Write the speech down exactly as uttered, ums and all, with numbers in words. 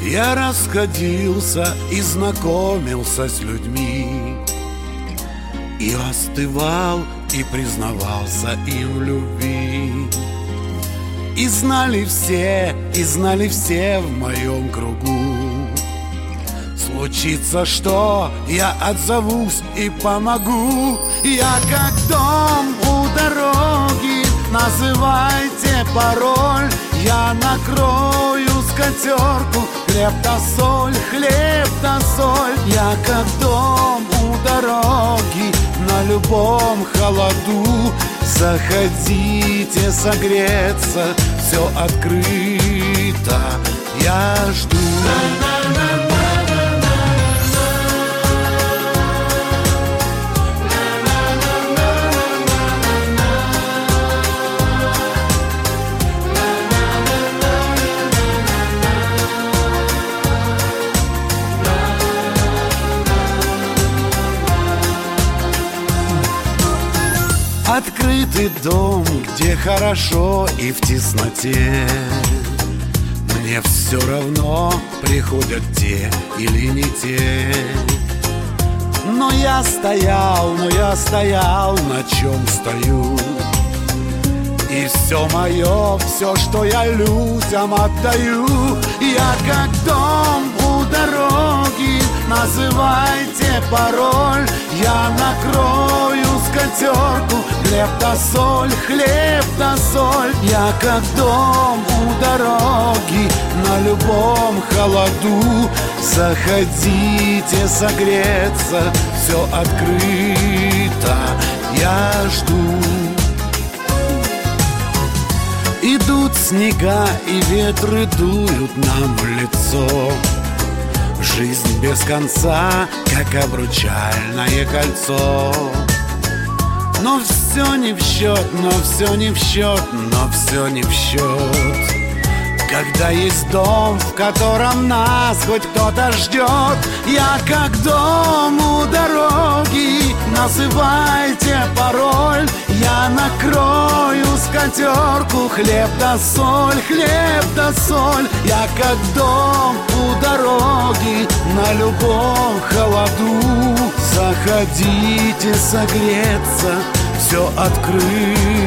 Я расходился и знакомился с людьми, и остывал, и признавался им в любви. И знали все, и знали все в моем кругу. Случится что, я отзовусь и помогу. Я как дом у дороги, называйте пароль. Я накрою скатерку, хлеб да соль, хлеб да соль. Я как дом у дороги, на любом холоду. Заходите согреться, все открыто, я жду. Открытый дом, где хорошо и в тесноте. Мне все равно, приходят те или не те. Но я стоял, но я стоял, на чем стою. И все мое, все, что я людям отдаю. Я как дом у дороги, называйте пароль. Я накрою скатерку, хлеб да соль, хлеб да соль. Я как дом у дороги, на любом холоду. Заходите согреться, все открыто, я жду. Идут снега и ветры дуют нам в лицо. Жизнь без конца, как обручальное кольцо. Но все не в счет, но все не в счет, но все не в счет. Когда есть дом, в котором нас хоть кто-то ждет. Я как дом у дороги, называйте пароль. Я накрою скатерку, хлеб да соль, хлеб да соль. Я как дом у дороги, на любом холоду. Заходите согреться, все открыто,